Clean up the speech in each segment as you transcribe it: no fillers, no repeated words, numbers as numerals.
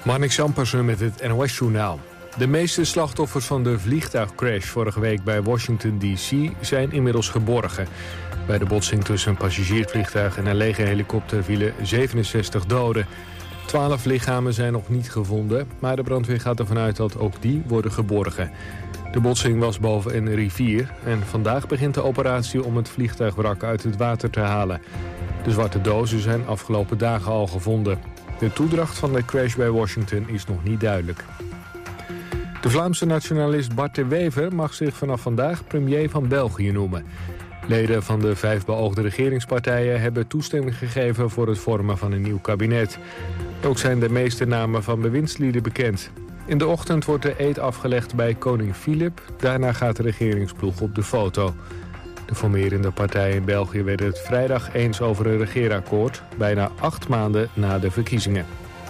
Marnik Zampersen met het NOS-journaal. De meeste slachtoffers van de vliegtuigcrash vorige week bij Washington D.C. zijn inmiddels geborgen. Bij de botsing tussen een passagiersvliegtuig en een legerhelikopter vielen 67 doden. 12 lichamen zijn nog niet gevonden, maar de brandweer gaat ervan uit dat ook die worden geborgen. De botsing was boven een rivier en vandaag begint de operatie om het vliegtuigwrak uit het water te halen. De zwarte dozen zijn afgelopen dagen al gevonden. De toedracht van de crash bij Washington is nog niet duidelijk. De Vlaamse nationalist Bart de Wever mag zich vanaf vandaag premier van België noemen. Leden van de 5 beoogde regeringspartijen hebben toestemming gegeven voor het vormen van een nieuw kabinet. Ook zijn de meeste namen van bewindslieden bekend. In de ochtend wordt de eed afgelegd bij koning Filip. Daarna gaat de regeringsploeg op de foto. De formerende partijen in België werden het vrijdag eens over een regeerakkoord, bijna 8 maanden na de verkiezingen.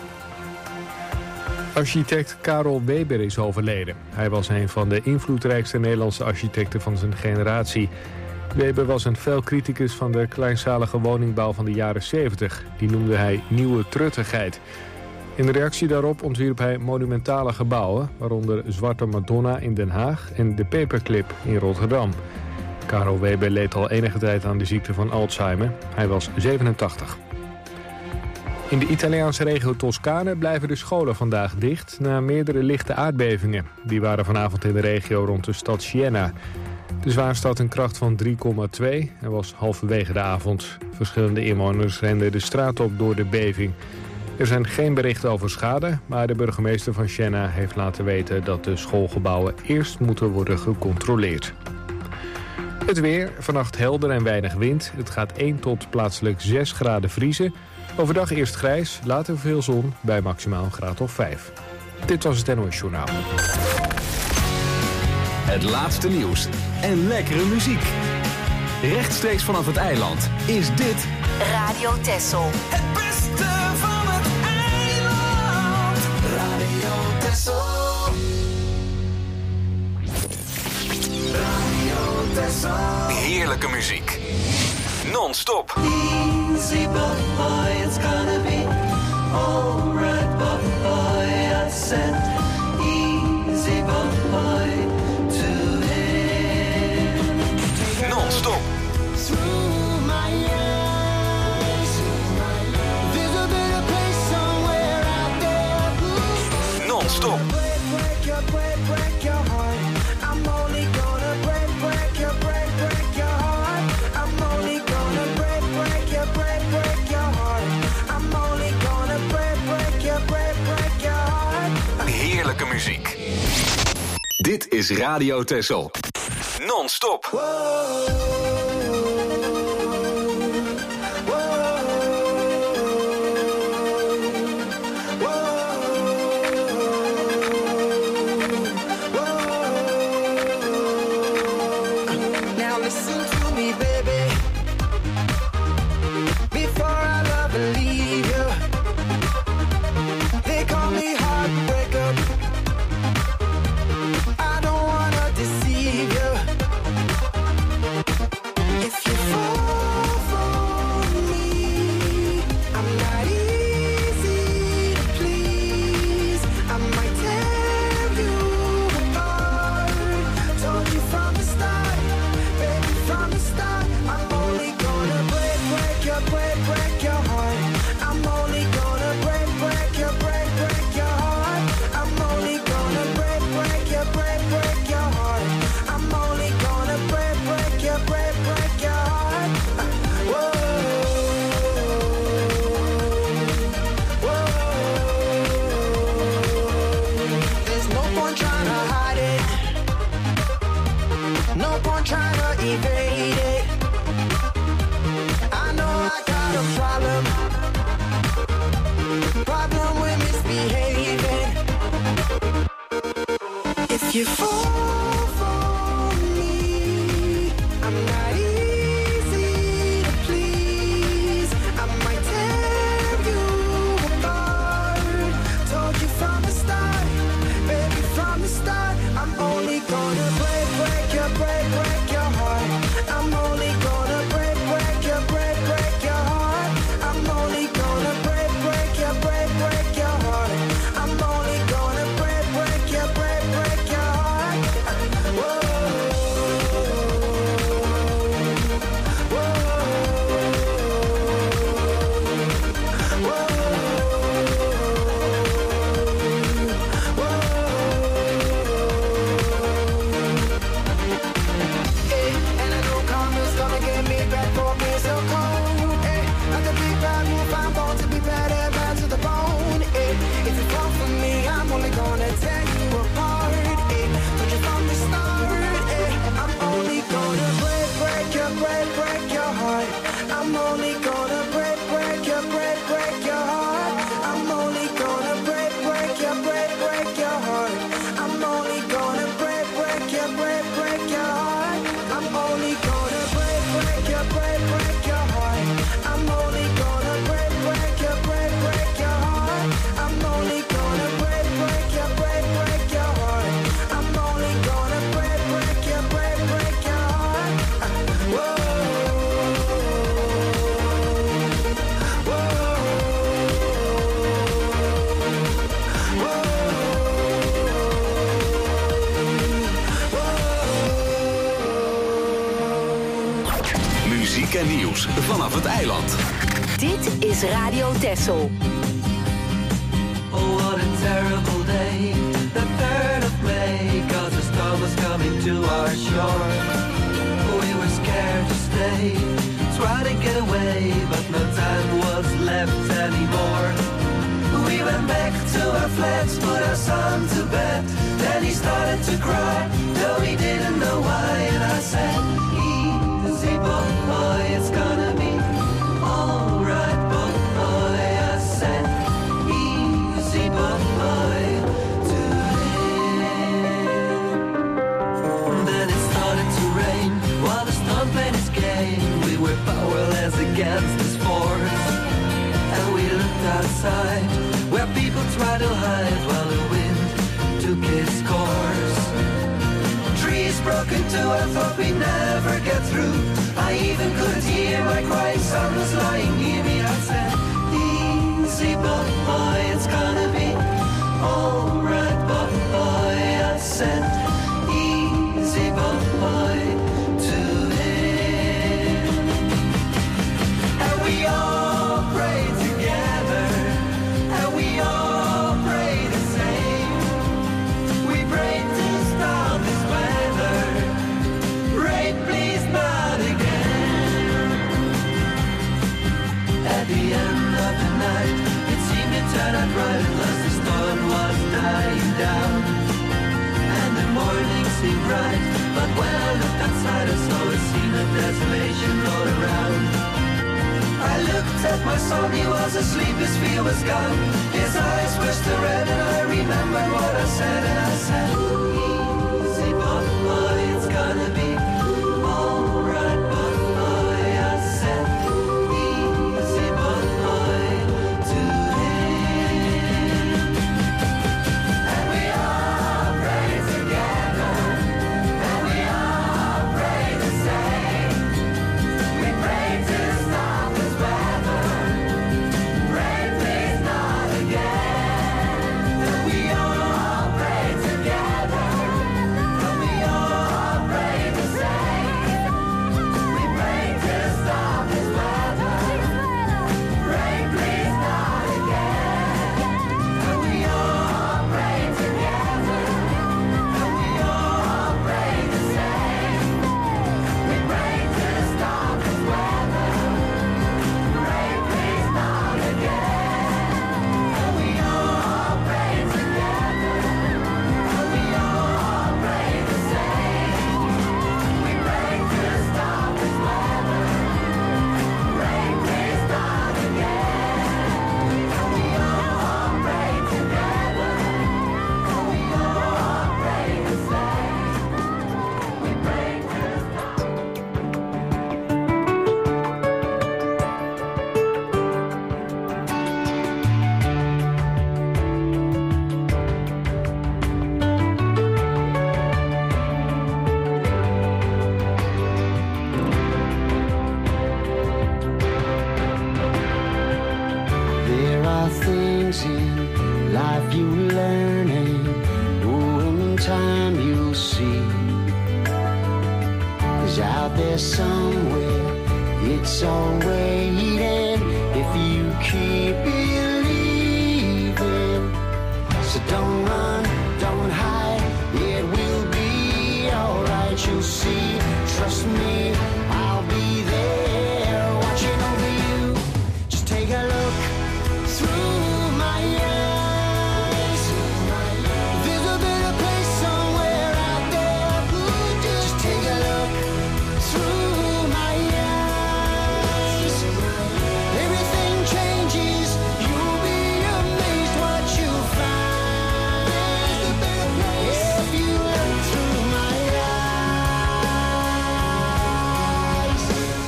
Architect Karel Weber is overleden. Hij was een van de invloedrijkste Nederlandse architecten van zijn generatie. Weber was een fel criticus van de kleinschalige woningbouw van de jaren 70. Die noemde hij nieuwe truttigheid. In reactie daarop ontwierp hij monumentale gebouwen, waaronder Zwarte Madonna in Den Haag en de Paperclip in Rotterdam. Karel Weber leed al enige tijd aan de ziekte van Alzheimer. Hij was 87. In de Italiaanse regio Toscane blijven de scholen vandaag dicht na meerdere lichte aardbevingen. Die waren vanavond in de regio rond de stad Siena. De zwaarste had een kracht van 3,2 en was halverwege de avond. Verschillende inwoners renden de straat op door de beving. Er zijn geen berichten over schade, maar de burgemeester van Siena heeft laten weten dat de schoolgebouwen eerst moeten worden gecontroleerd. Het weer, vannacht helder en weinig wind. Het gaat 1 tot plaatselijk 6 graden vriezen. Overdag eerst grijs, later veel zon, bij maximaal een graad of 5. Dit was het NOS Journaal. Het laatste nieuws en lekkere muziek. Rechtstreeks vanaf het eiland is dit Radio Texel. Het beste van het eiland. Radio Texel. Radio Texel. heerlijke muziek. Non-stop. Easy boy, it's gonna be alright boy, I said easy boy to him. Non-stop. Through my eyes, there's a better place somewhere out there. Non-stop. Break your heart. I'm only gonna break your heart. I'm only gonna break your heart. I'm only gonna break your heart. Heerlijke muziek. Dit is Radio Texel. Non-stop. Now listen to me, baby. Before I love and leave you, they call me heartbreaker. I don't wanna deceive you. If you fall for me, I'm not easy to please. I might tear you apart. Told you from the start, baby, from the start. I'm only gonna break your heart. I'm only gonna break your heart. I'm only gonna break your heart. I'm only gonna break your heart. Whoa, whoa. There's no point trying to hide it. No point trying to evade it. I know I got a problem with misbehaving. If you fall for me, I'm not easy to please. I might tear you apart. Told you from the start, baby, from the start. I'm only gonna break your heart. I'm only gonna break your heart. I'm only gonna break your heart. I'm en nieuws vanaf het eiland. Dit is Radio Texel. Oh, what a terrible day, the 3rd of May, 'cause the storm was coming to our shore. We were scared to stay, tried to get away, but no time was left anymore. We went back to our flats, put our son to bed, then he started to cry, though he didn't know why, and I said, easy boy, it's gonna be alright boy, I said, easy boy, today. Then it started to rain, while the storm played its game, we were powerless against this force, and we looked outside, where people tried to hide, while the wind took its course. Trees broke into, I thought we'd never get through, I even couldn't hear my crying son was lying near me. I said, easy boy, it's gonna be alright boy, I said, easy boy, to him. And we all prayed together, and we all prayed the same. We prayed to stop this weather, rain please not again. At the end of the night, it seemed to turn out right, unless the storm was dying down, and the morning seemed bright, but when I looked outside I saw a scene of desolation all around. I looked at my son, he was asleep, his fear was gone, his eyes were still red, and I remembered what I said, and I said, easy boy, it's gonna be alright boy, I said, easy boy, to him. And we all pray together, and we all pray the same. We pray to stop this weather, rain please not again. And we all pray together, and we all pray the same. We pray to stop this weather, rain please not again. And we all pray together, and we all pray the same. We pray to stop this weather, rain please not again. And we all pray together, and we all pray the same. We pray to stop this weather, rain please not again. And we all pray together, and we all pray the same. We pray to There are things in life you learn, and in time you'll see. 'Cause out there somewhere, it's all waiting if you keep believing. So don't run, don't hide, it will be alright, you'll see. Trust me, I'll be there watching over you. Just take a look through my eyes. There's a better place somewhere out there. Just take a look through my eyes. Everything changes, you'll be amazed what you'll find. There's a better place if you look through my eyes.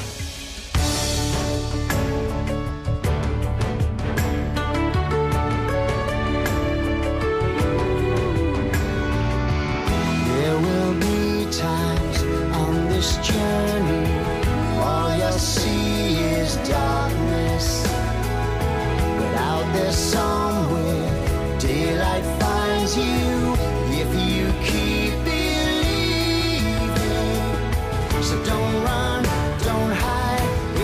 There will be times on this journey, all you'll see is darkness. But out there somewhere, daylight finds you if you keep believing. So don't run, don't hide,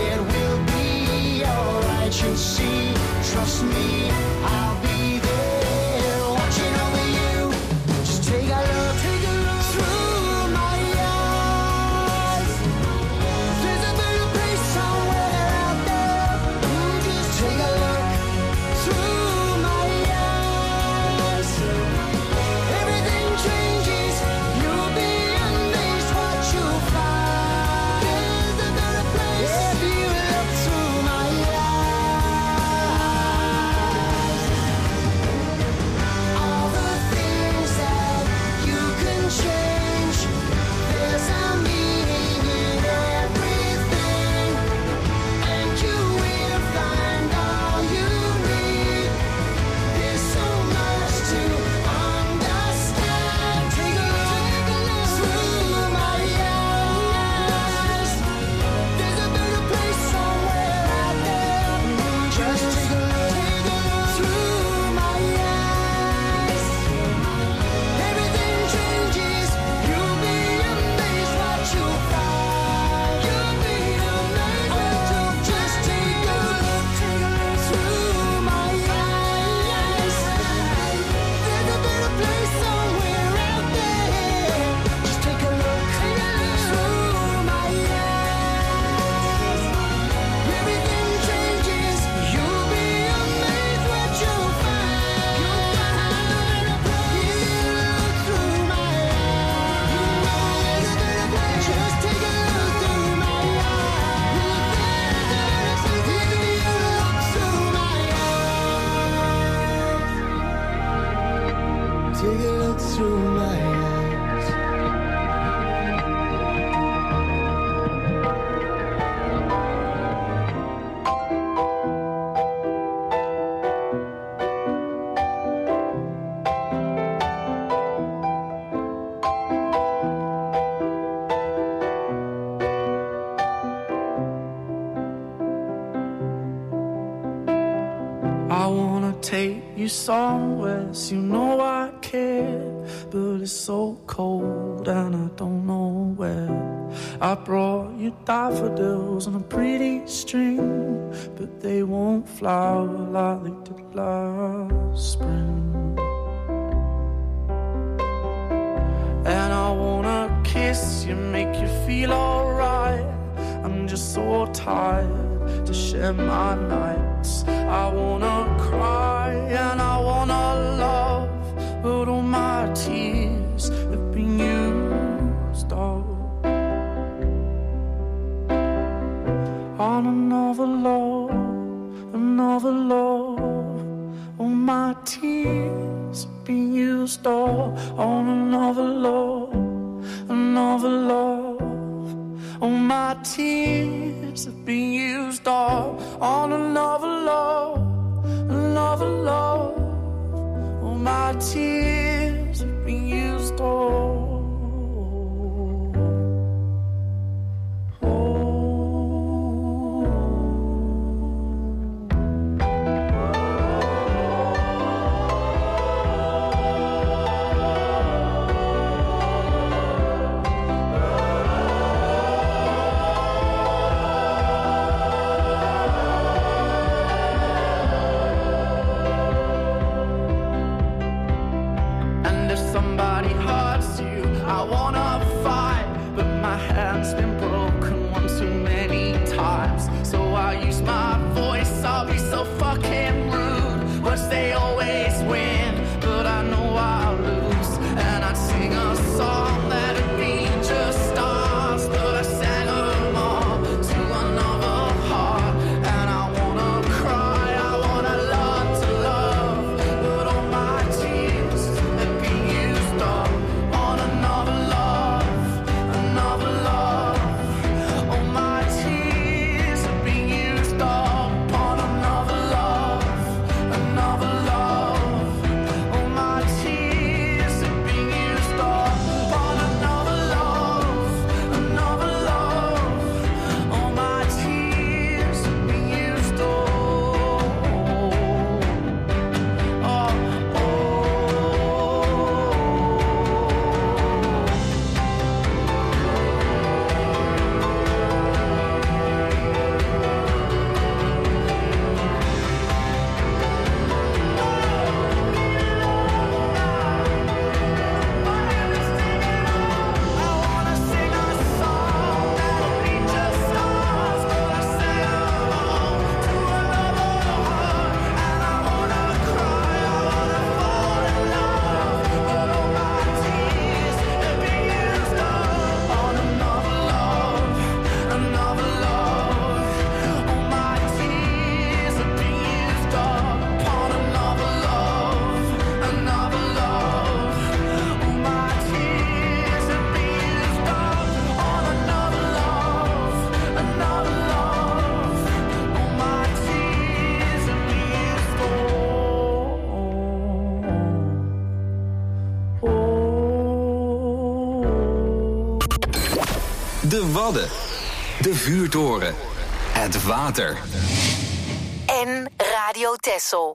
Take a look through my eyes. I wanna take you somewhere, so you know I care, but it's so cold and I don't know where. I brought you daffodils on a pretty string, but they won't flower like they did last spring. And I wanna kiss you, make you feel alright. I'm just so tired to share my nights. I wanna cry and I wanna love, but all my tears have been used up on another love, another love. All my tears have been used up on another love, another love. All my tears have been used up on another love, another love. All my tears have been used up. De Wadden. De Vuurtoren. Het water. En Radio Texel.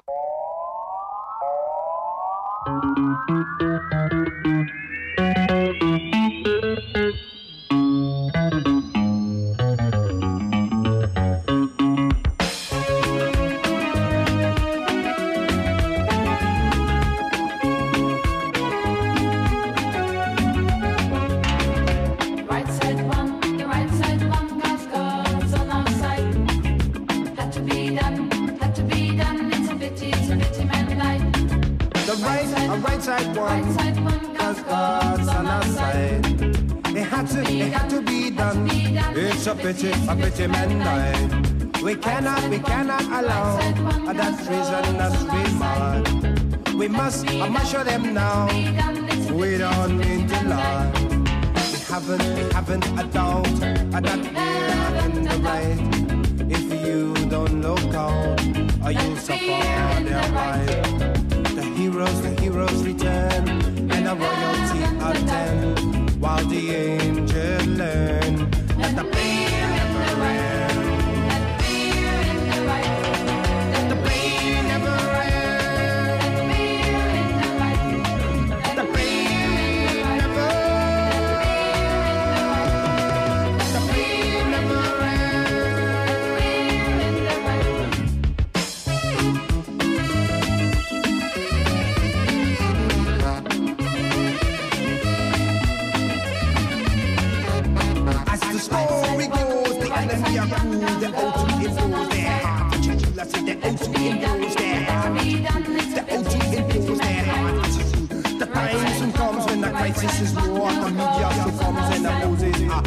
Side one, cause God's on our side. It had to be done. It's a pity man died. We cannot allow that treason, that's we mad. we must show them now. We don't need to lie. We haven't a doubt that we're in the right. If you don't look out, or you'll suffer their right. The heroes return, and the royalty attend, while the angels learn that the pain never ends. That the pain never ends. The pain never ends. The pain never As the story goes, the enemy are cool, the O2 impose their heart. I say the O2 impose their heart. The O2 impose their heart. The time soon comes when the crisis is war. The media soon comes and the Moses are.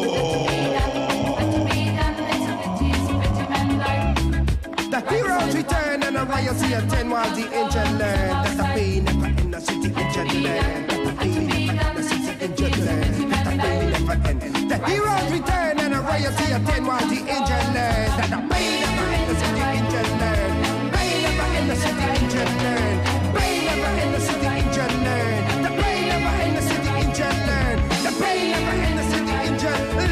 The heroes return and the royalty attend, while the angel learn that the pain never end. The city angel learn that the pain never end. The city angel learn that the pain never end. The heroes return and the royalty attend, while the angel learn that the pain never end. The city angel learn. Pain never end. The city angel learn. Pain never end. The city angel learn. The pain never end. The city angel learn. The pain never end. The city angel learn.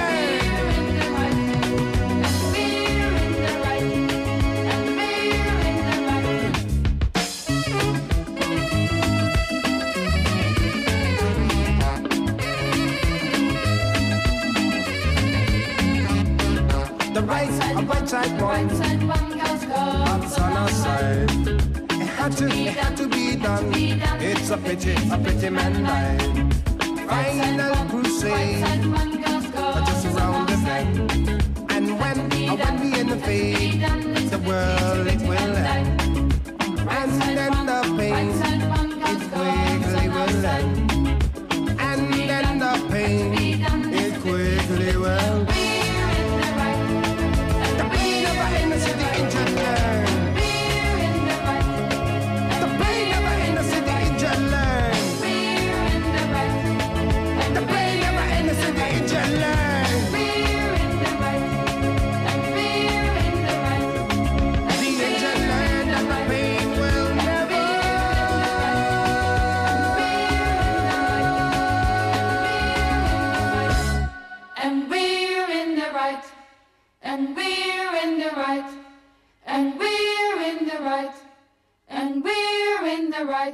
The right side one, that's on our side. It had to be done. It's a pity man died. Final crusade, just around the bend. And when we invade the world, it will end. And then the pain, it quickly will end. And then the pain, it quickly will end. In the city angel learn. The pain never in the city angel learn. The pain never in the city angel learn. The angel learn that the pain will never. And we're in the right. And we're in the right, and we're in the right, and we're in the right.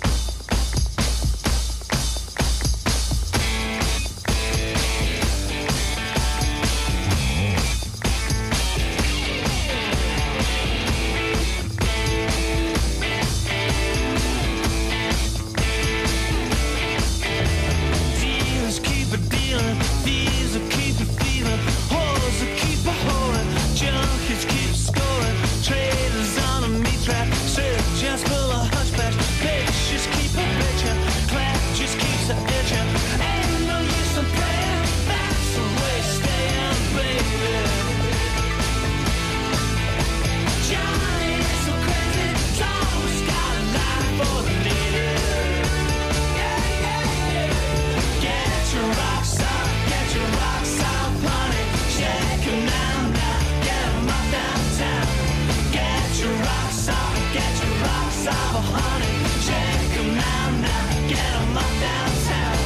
Dealers keep a dealing, thieves will keep a thieving, whores will keep a whoring, junkies keep scoring, traders on a meat trap, surgeons full of hush patch, bitches keep a bitchin', clap just keeps a itchin', ain't no use in praying, that's the way staying, baby. Johnny is so crazy, Tom's got a knife for the needle. Get your rocks off, honey. Shake 'em now, get 'em up downtown. Get your rocks off, honey. Shake 'em now, get 'em up downtown.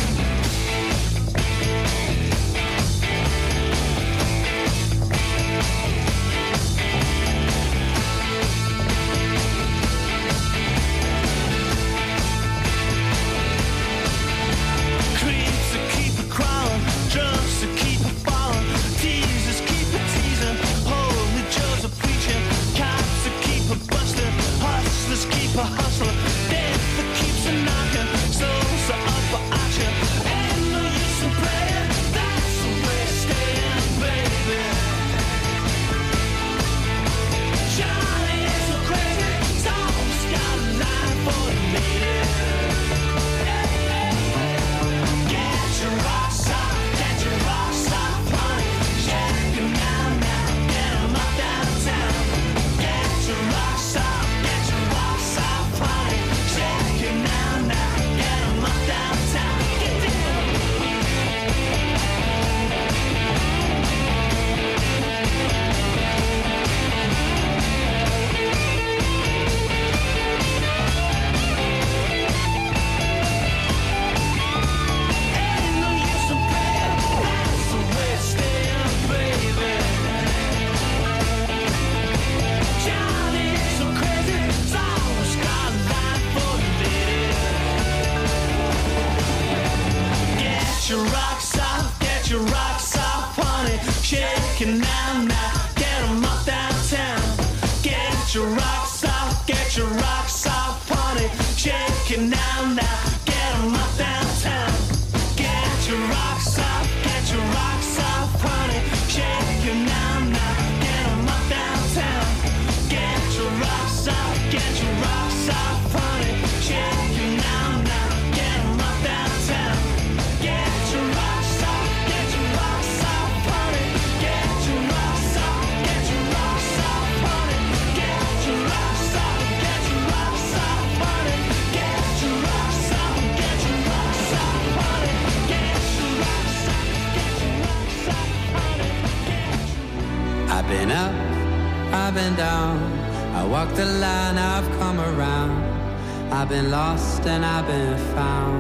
Creeps that keep a crawling, drunks that keep a falling, teasers keep a teasing, holy Joe's a preaching, cops that keep a busting, hustlers keep a hustling, death that keeps a knocking, souls are it now, now. Get 'em up downtown. Get your rocks up, get your rocks up, honey. Shake it now, now. Get 'em up downtown. Get your rocks up, get your rocks up, honey. Shake it now, now. Get 'em up downtown. Get your rocks up, get your rocks up, honey. Get your rocks up, get your rocks up, honey. Get your rocks up, get your rocks up, honey. Get your rocks up, get your rocks up, honey. Get your rocks up, get your rocks up, honey. I've been up, I've been down. I walked the line, I've come around. I've been lost and I've been found.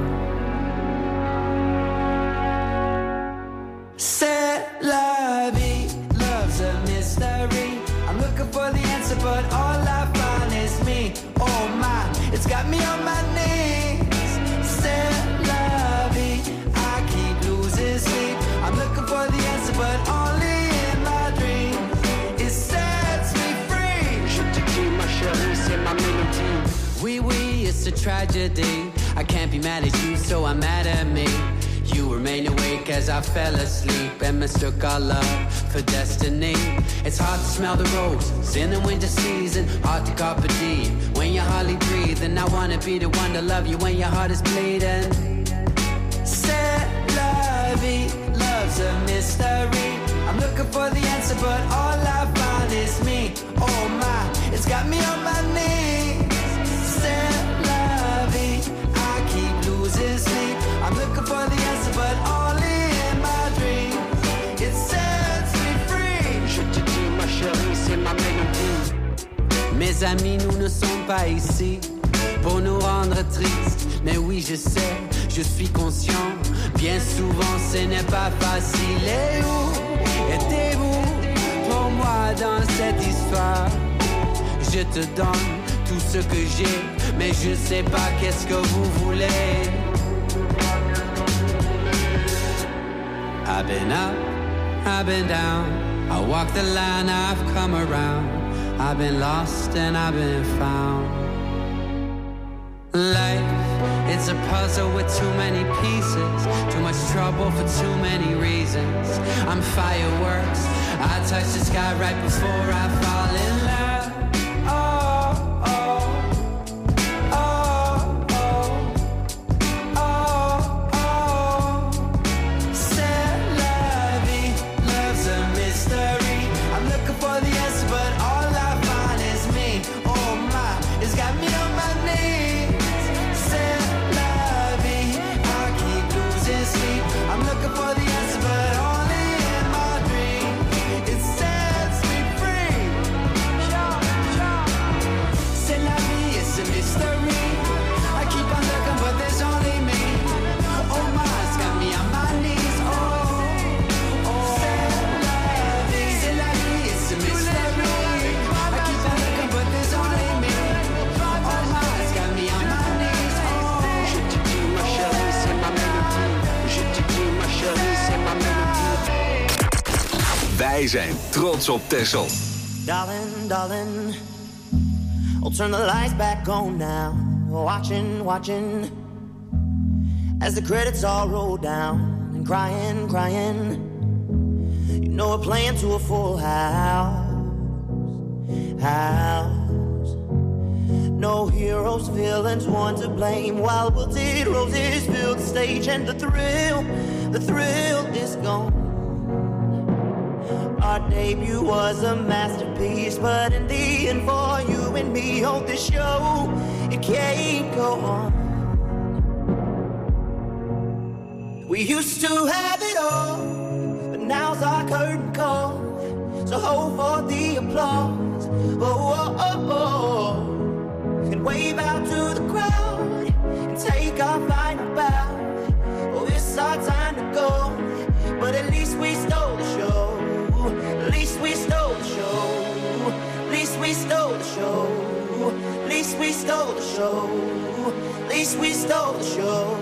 C'est la vie, love's a mystery. I'm looking for the answer, but all I find is me. Oh my, it's got me on my knees. C'est la vie, I keep losing sleep. I'm looking for the answer, but only in my dreams. It sets me free. Je te dis, ma chérie, c'est ma mélodie. Oui, oui, it's a tragedy. I can't be mad at you, so I'm mad at me. You remain awake as I fell asleep and mistook our love for destiny. It's hard to smell the roses in the winter season, hard to carpe diem when you're hardly breathing. I wanna be the one to love you when your heart is bleeding. C'est la vie, love's a mystery. I'm looking for the answer, but all I find is me. Oh my, it's got me on my knees. C'est la vie, I keep losing sleep. I'm looking for the answer, but only in my dreams. It sets me free. Je te dis, ma chérie, c'est ma mélodie. Mes amis, nous ne sommes pas ici pour nous rendre tristes. Mais oui, je sais, je suis conscient. Bien souvent, ce n'est pas facile. Et où étiez-vous pour moi dans cette histoire? Je te donne tout ce que j'ai, mais je sais pas qu'est-ce que vous voulez. I've been up, I've been down. I walk the line, I've come around. I've been lost and I've been found. Life, it's a puzzle with too many pieces. Too much trouble for too many reasons. I'm fireworks, I touch the sky right before I fall in love. Oh, oh, oh, oh, oh, oh. C'est la vie, love's a mystery. I'm looking for the answer, but all I find is me. Oh my, it's got me on my knees. C'est la vie, I keep losing sleep. I'm looking for the answer, but only in my dream. It sets me free. C'est la vie, it's a mystery. I keep on looking, but there's only me. Oh my, it's got me on my knees. Oh, oh. C'est la vie, it's a mystery. I keep on looking, but there's only me. Oh my, it's got me on my knees. Je te dis, ma chérie, c'est ma mélodie. Je te dis, ma chérie, c'est ma mélodie. Wij zijn trots op Texel. Darling, darling, I'll turn the lights back on now. Watching, watching, as the credits all roll down. And crying, crying, you know we're playing to a full house. No heroes, villains, one to blame. While wilted roses fill the stage, and the thrill is gone. Our debut was a masterpiece, but in the end, for you and me on this show, it can't go on. We used to have it all, but now's our curtain call. So hold for the applause. Oh, oh, oh, oh. And wave out to the crowd and take our final bow. Oh, it's our time to go, but at least we stole the show. At least we stole the show. At least we stole the show. At least we stole the show. At least we stole the show.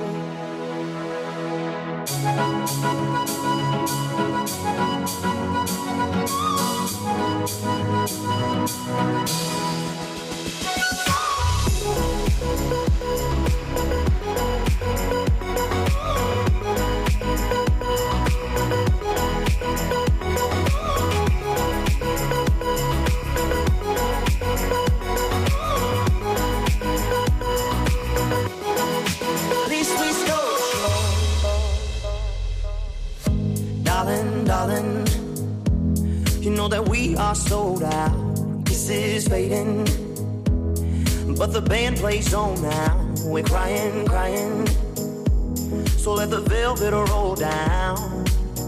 know that we are sold out. This is fading, but the band plays on now. We're crying, crying. So let the velvet roll down,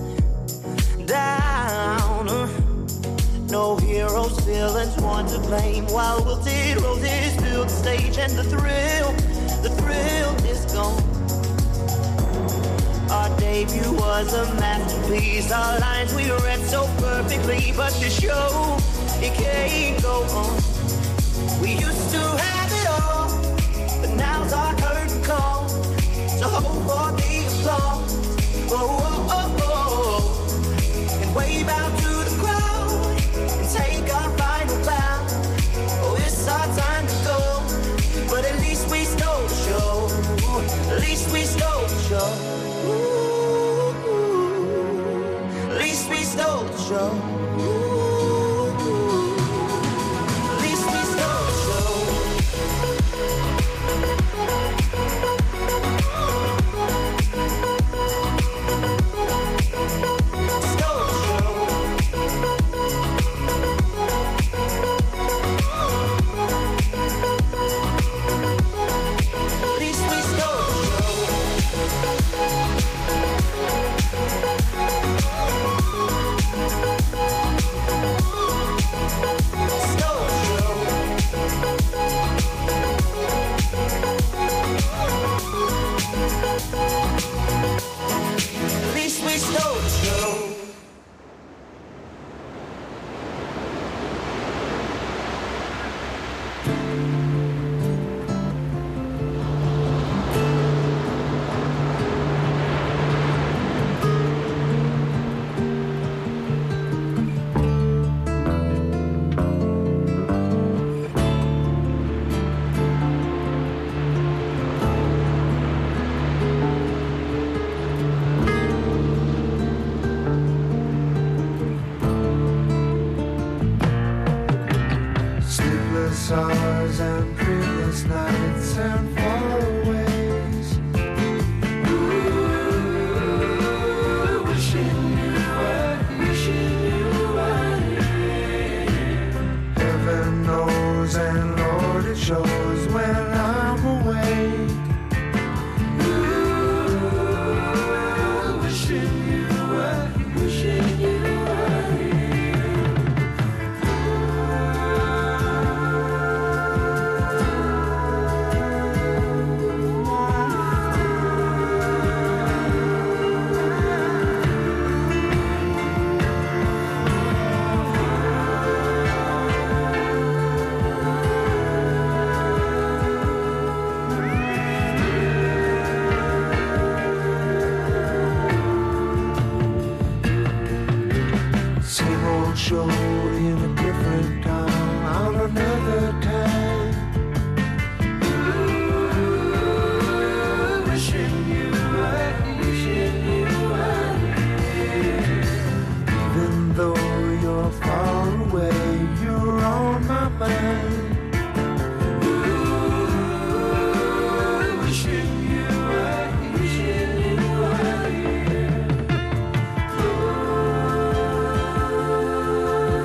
down. No heroes, villains, one to blame. While wilted roses fill the stage, and the thrill is gone. Our debut was a masterpiece. Our lines we read so perfectly, but the show, it can't go on. We used to have it all, but now's our curtain call. So hold for the applause, oh, oh, oh, oh. And wave out to the crowd and take our final bow. Oh, it's our time to go, but at least we stole the show. At least we stole the show. At least we stole the show. At least we stole the show. Stole the show. At least we stole the show. At least we stole the show. Sleepless hours and dreamless nights and faraways. Ooh, wishing you were here. Heaven knows and Lord it shows when I'm awake. Ooh, wishing you were here. Same old show in a different town on another time. Ooh, wishing you were here. Even though you're far away, you're on my mind. Ooh, wishing you were here. Ooh.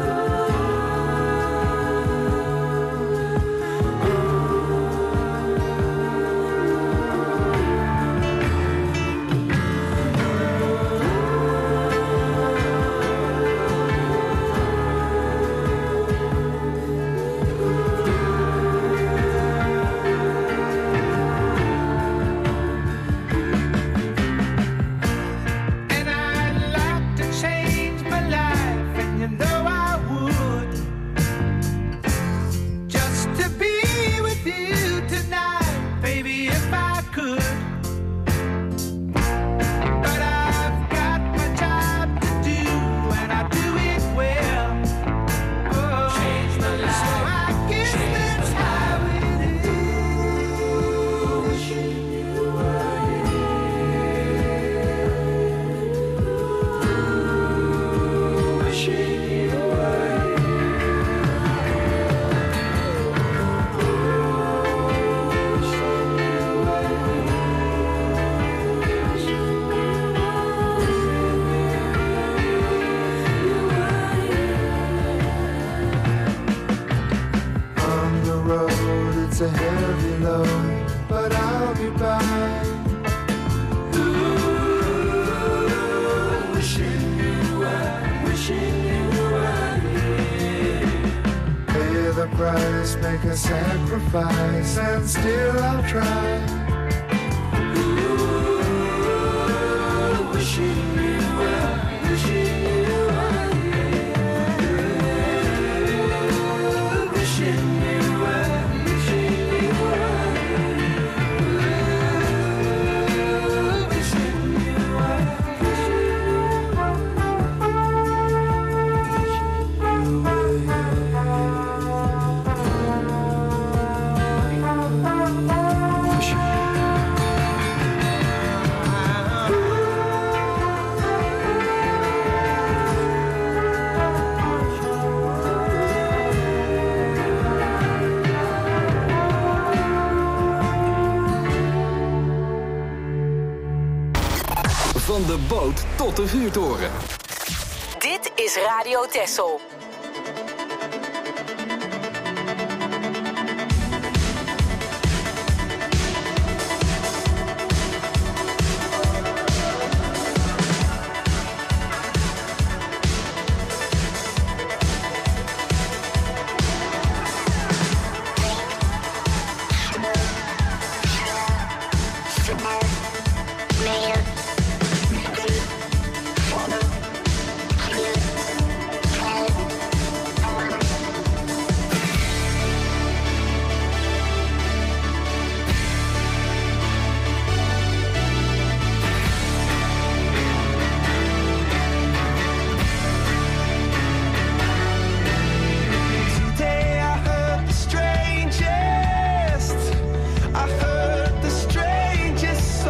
price, make a sacrifice, and still I'll try. Ooh, wishing you well, wishing you well, yeah. Wishing you well, wishing you well, wishing you well, Van de boot tot de vuurtoren. Dit is Radio Texel. I heard the strangest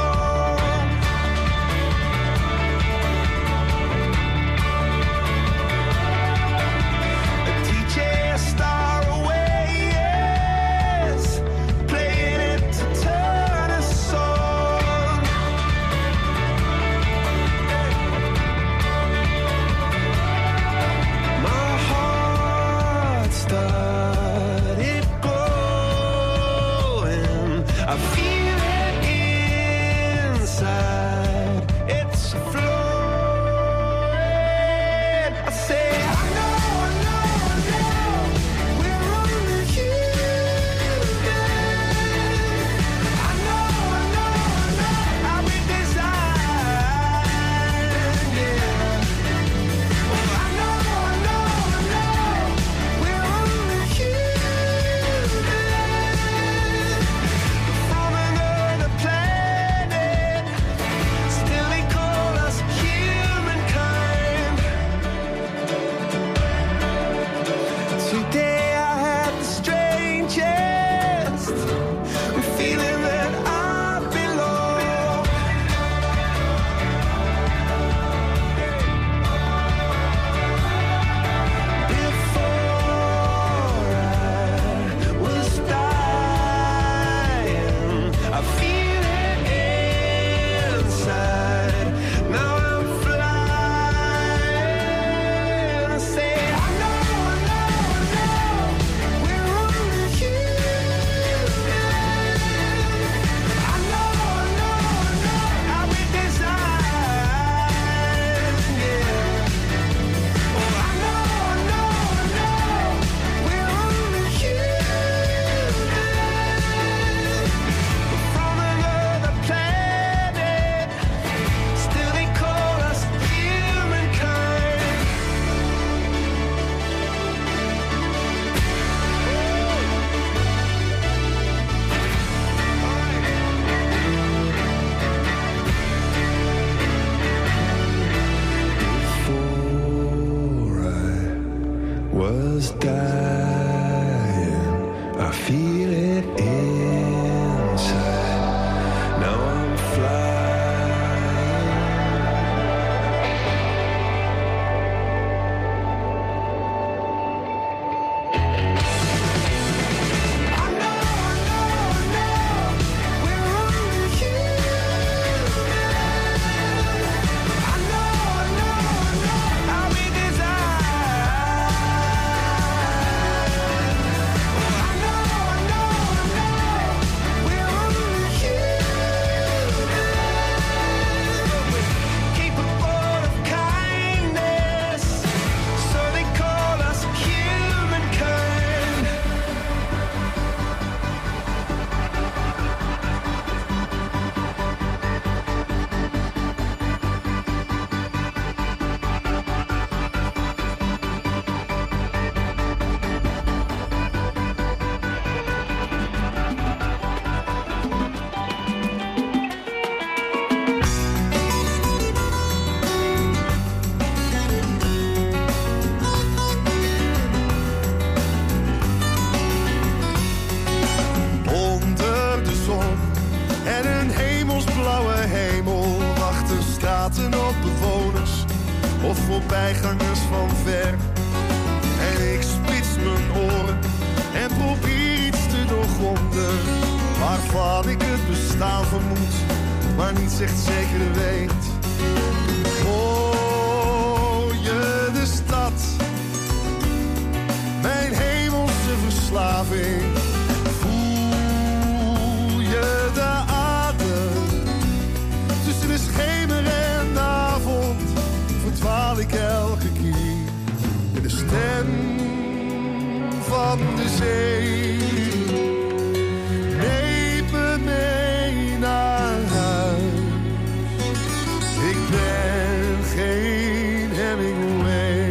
straten op bewoners of voorbijgangers van ver. En ik spits mijn oren en probeer iets te doorgronden, waarvan ik het bestaan vermoed, maar niet echt zeker weet. Hoor je de stad, mijn hemelse verslaving? Voel je de adem tussen de schemer en de avond? Verdwaal ik elke keer in de stem van de zee. Neem me mee naar huis. Ik ben geen Hemingway.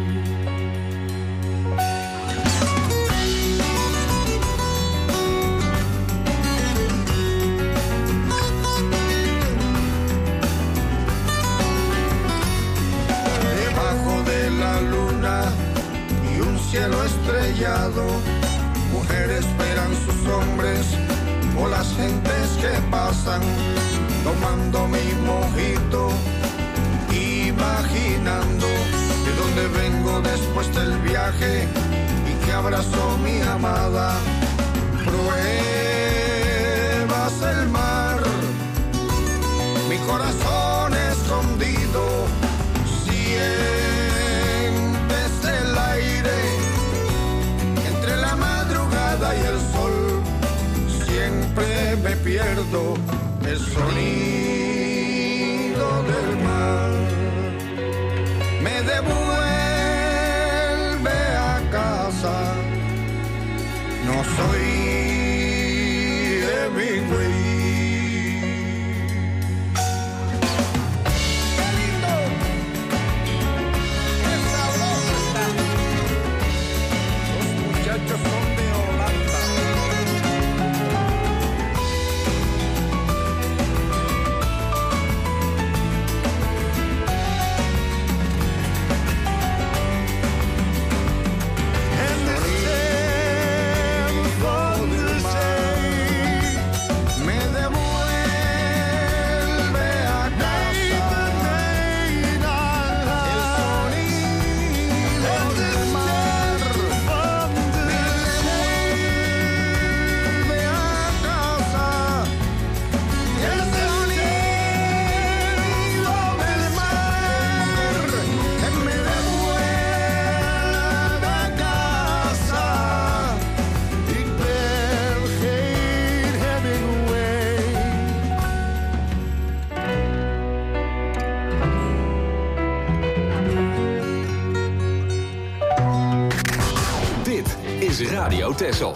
Debajo de la luna y un cielo estrellado, mujeres esperan sus hombres o las gentes que pasan, tomando mi mojito, imaginando de dónde vengo después del viaje y que abrazó mi amada. Pruebas el mar, mi corazón escondido, sientes el aire entre la madrugada y el sol. Siempre me pierdo el sonido del mar. Me devuelve a casa. No soy Hemingway. ¡Qué lindo! ¡Qué sabroso está! Los muchachos son de Holanda. Radio Texel.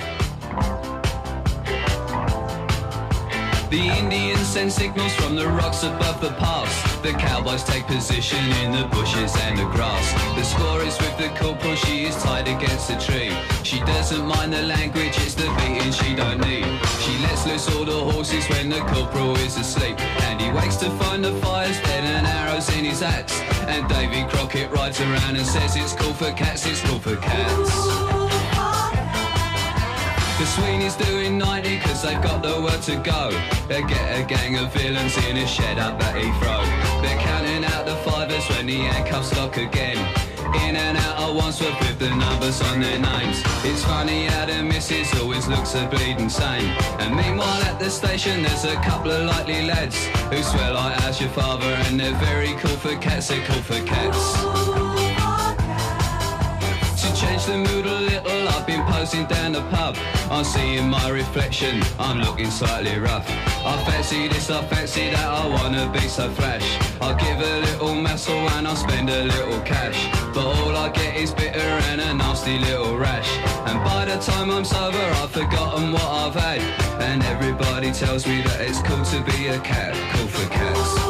The Indians send signals from the rocks above the pass. The cowboys take position in the bushes and the grass. The score is with the corporal, she is tied against a tree. She doesn't mind the language, it's the beating she don't need. She lets loose all the horses when the corporal is asleep. And he wakes to find the fire's dead and arrows in his axe. And Davy Crockett rides around and says it's cool for cats, it's cool for cats. The Sweeney's doing 90 cause they've got the word to go. They get a gang of villains in a shed up at Heathrow. They're counting out the fivers when the handcuffs lock again. In and out of Wandsworth with the numbers on their names. It's funny how the missus always looks a bleeding sane. And meanwhile at the station there's a couple of likely lads who swear like how's your father, and they're very cool for cats, they're cool for cats. To change the mood a little, I've been posing down the pub. I'm seeing my reflection, I'm looking slightly rough. I fancy this, I fancy that, I wanna be so flash. I'll give a little muscle and I'll spend a little cash. But all I get is bitter and a nasty little rash. And by the time I'm sober I've forgotten what I've had. And everybody tells me that it's cool to be a cat, cool for cats.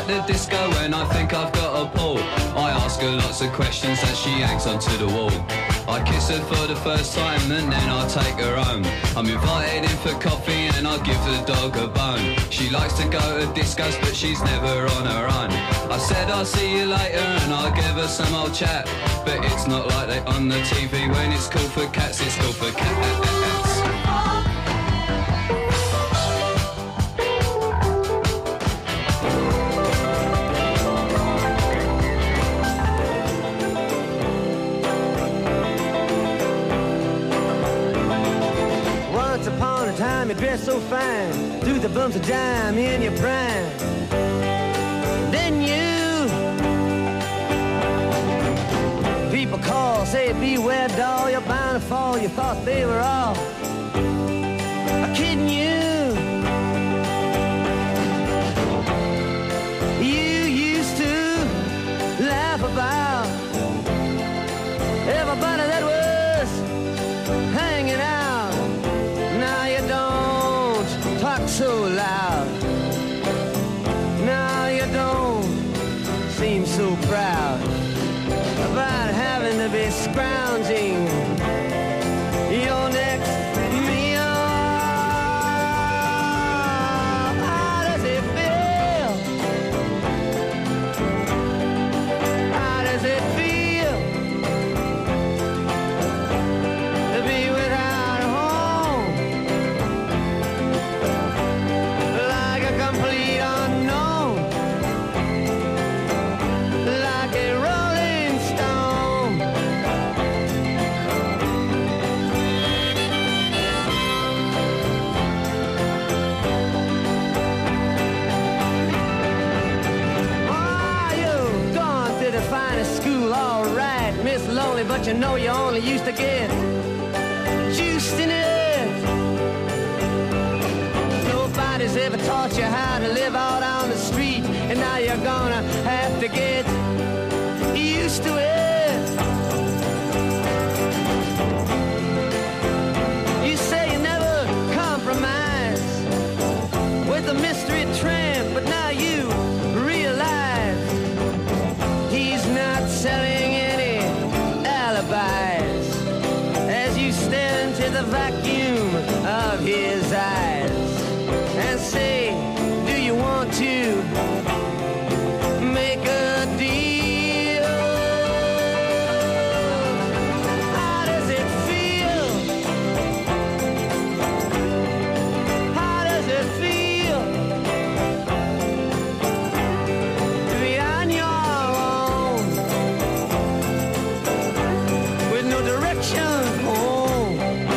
the disco when I think I've got a pull. I ask her lots of questions as she hangs onto the wall. I kiss her for the first time and then I take her home. I'm invited in for coffee and I give the dog a bone. She likes to go to discos but she's never on her own. I said I'll see you later and I'll give her some old chat. But it's not like they on the TV when it's cool for cats, it's cool for cats. Once upon a time you dressed so fine, threw the bumps of dime in your prime. Then you, people call, say beware doll, you're bound to fall, you thought they were all kidding you. You used to laugh about everybody that was hanging out. Now you don't talk so loud. Now you don't seem so proud about having to be scrounging your next meal. How does it feel? How does it feel to be without a home? Like a complete unknown, like a rolling stone. Oh, you've gone to the finest school, all right, Miss Lonely, but you know you only used to get juiced in it. Nobody's ever taught you how to live out on the street, and now you're gonna have to get used to it. You say you never compromise with a mystery tramp, but now you realize he's not selling any alibis as you stare into the vacuum of his eyes and say, do you want to make a deal? How does it feel? How does it feel to be on your own with no direction home?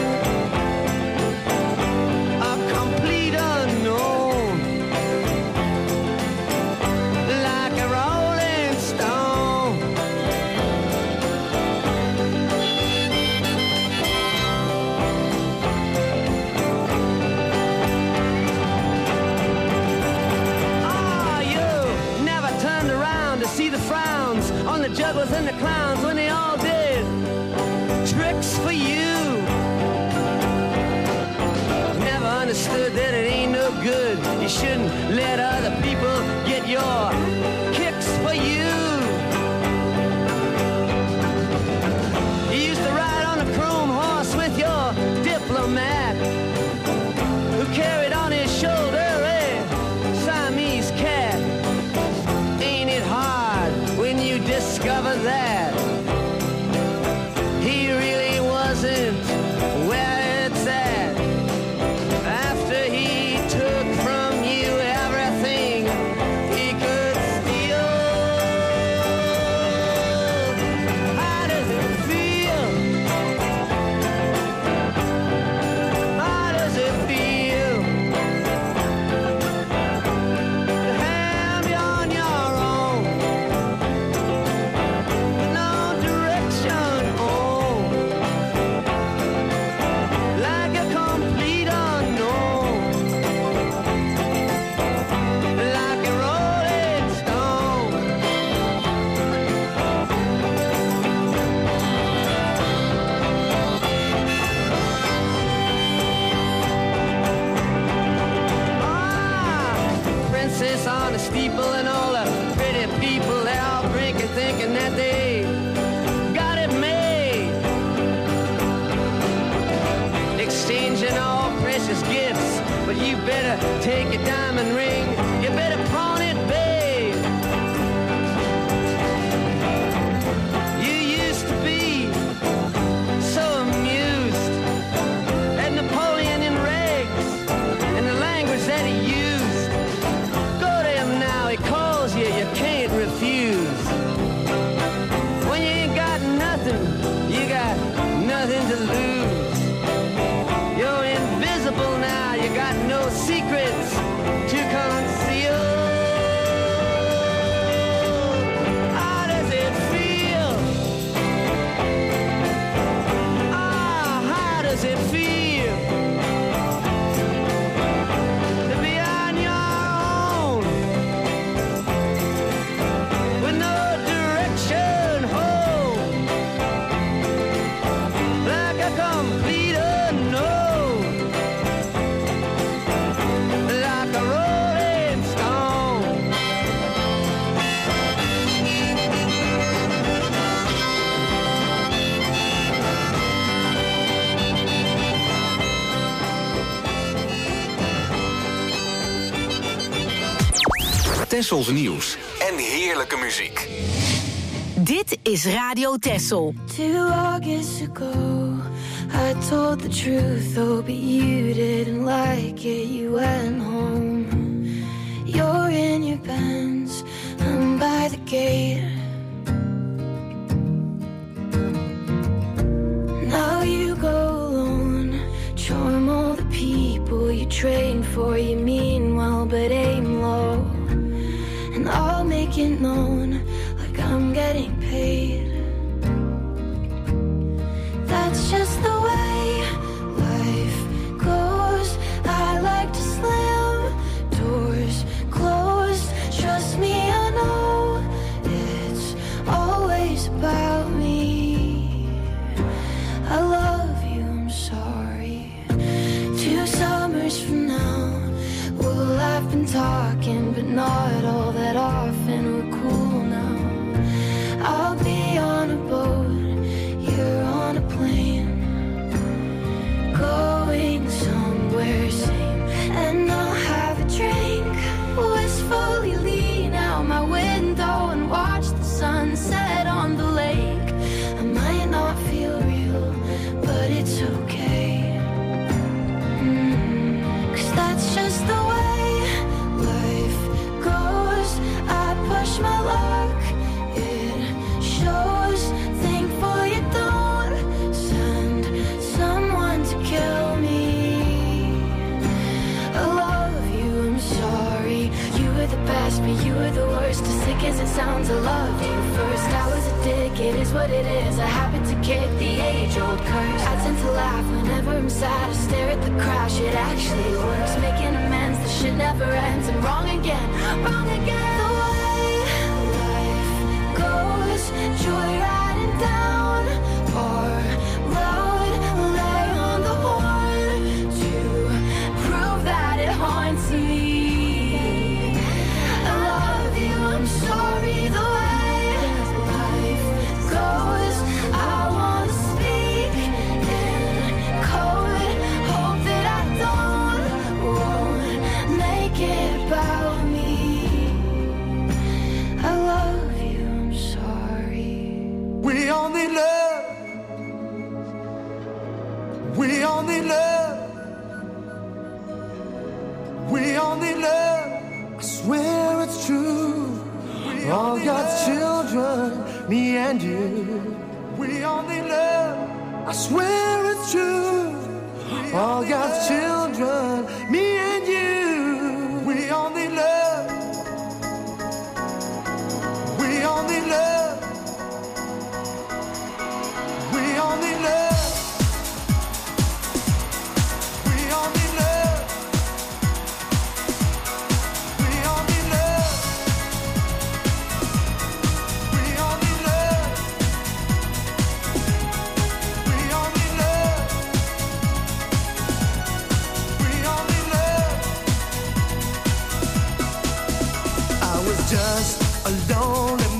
A complete unknown, like a rolling stone. Ah, you never turned around to see the frowns on the jugglers and the clowns when they all did tricks for you. Never understood that it ain't no good. You shouldn't let other people get your kicks for you. You used to ride on a chrome horse with your diplomat, who carried on his shoulder a Siamese cat. Ain't it hard when you discover that he really wasn't where it's at? After he took from you everything he could steal. How does it feel? How does it feel to have you on your own with no thinking that they got it made, exchanging all precious gifts. But you better take your diamond ring, you better pawn it, babe. You used to be so amused at Napoleon in rags and the language that he used. Go to him now, he calls you, you can't refuse. When you ain't got nothing, you got nothing to lose. You're invisible now, you got no secrets to conceal. How does it feel? How does it feel to be on your own with no direction home, like a complete unknown, like a rolling stone? Tessels nieuws en heerlijke muziek. Dit is Radio Tessel. 2 August ago, I told the truth, oh, but you didn't like it, you went home. You're in your Benz, I'm by the gate. Now you go alone, charm all the people you train for, you mean well, but aim low. And I'll make it known, like I'm getting paid. That's just the way life goes. I like to slam doors closed. Trust me, I know it's always about me. I love you, I'm sorry. 2 summers from now, we'll have been talking, but not all that often. We're cool now. I'll be on a boat, you're on a plane, going somewhere sane. And I'll have a drink, wistfully lean out my window and watch the sunset on the lake. I might not feel real, but it's okay. 'Cause that's just the way life goes. I push my luck, it shows. Thankful you don't send someone to kill me. I love you, I'm sorry. You were the best, but you were the worst. As sick as it sounds, I loved you first. I was a dick, it is what it is. I happen to kick the age-old curse. I tend to laugh whenever I'm sad. I stare at the crash, it actually works. Making amends, the shit never ends. I'm wrong again, wrong again. The way life goes, joyriding down our road. Lay on the horn to prove that it haunts me. I love you, I'm sorry. The way life goes, I want to speak in code. Hope that I won't make it about me. I love you, I'm sorry. We only love. We only love. We only love. I swear it's true. All God's children, me and you. We only love. I swear it's true. All God's children, me and you. We only love. We only love. We only love. We only love. We only love. We only love. We only love. We only love. I was just a lonely